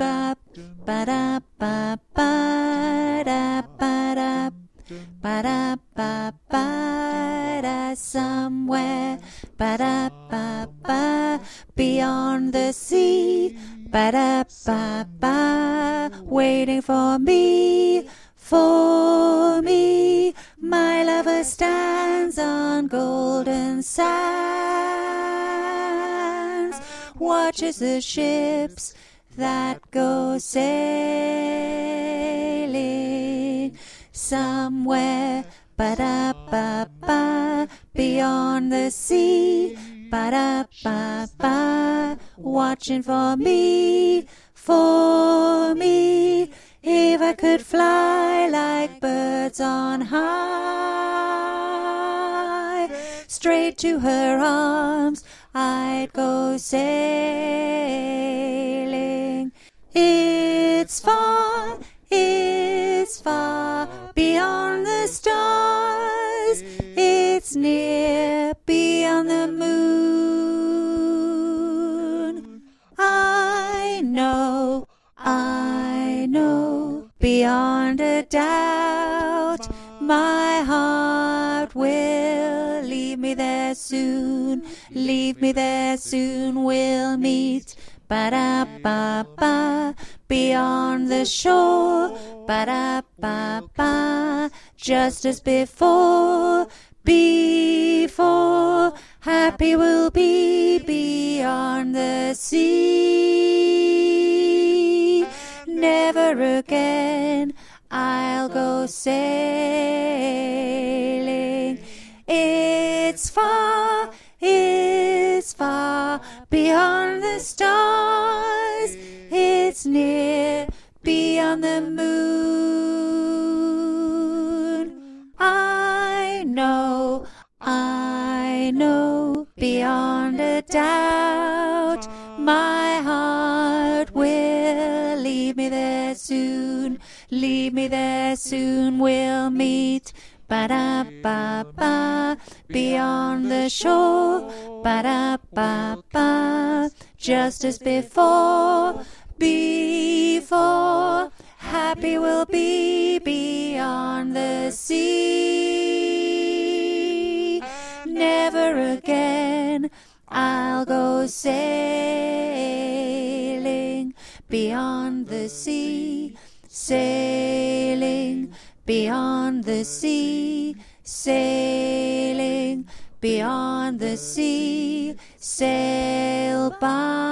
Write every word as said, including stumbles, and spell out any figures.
ba ba da ba ba da ba da ba da ba ba da somewhere ba da ba ba beyond the sea ba da ba ba waiting for me for me my lover stands on golden sands watches the ships that go sailing somewhere ba-da-ba-ba beyond the sea ba-da-ba-ba watching for me for me if I could fly like birds on high straight to her arms I'd go sailing. It's far, it's far beyond the stars. It's near beyond the moon. I know, I know beyond a doubt my heart will leave me there soon. Leave me there soon, we'll meet ba-da-ba-ba beyond the shore ba-da-ba-ba just as before before happy we'll be beyond the sea never again I'll go sailing. It's far, it's far beyond the stars. It's near beyond the moon. I know, I know beyond a doubt my heart will leave me there soon. Leave me there soon, we'll meet ba-da-ba-ba beyond the shore ba-da-ba-ba just as before before happy we'll be beyond the sea never again I'll go sailing beyond the sea sailing beyond the sea sailing beyond the sea sail by